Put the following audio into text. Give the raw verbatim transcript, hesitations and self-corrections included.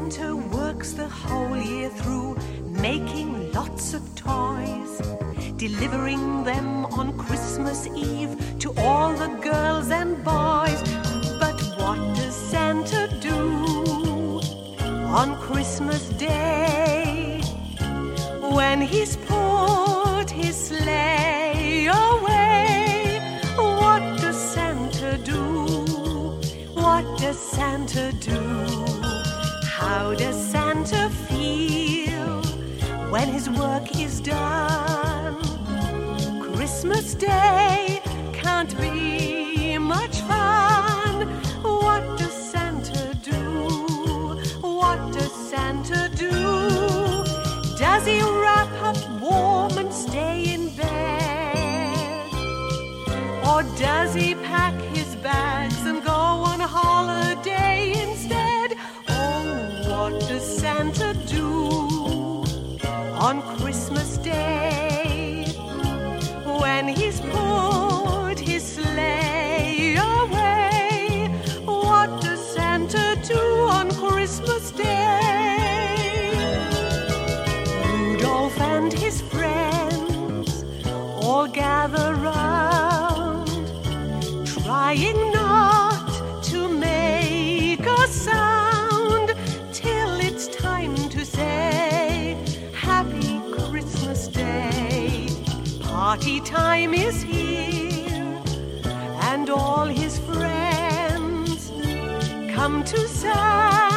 Santa works the whole year through, making lots of toys, delivering them on Christmas Eve to all the girls and boys. But what does Santa do on Christmas Day, when he's put his sleigh away? What does Santa do? What does Santa do? How does Santa feel when his work is done? Christmas Day can't be much fun. What does Santa do? What does Santa do? Does he wrap up warm and stay in bed? Or does he pack his bags and go on a holiday instead? Oh, what does Santa do on Christmas Day, when he's put his sleigh away? What does Santa do on Christmas Day? Rudolph and his friends all gather round, trying not to make a sound, till it's time to say Happy Christmas Day. Party time is here, and all his friends come to say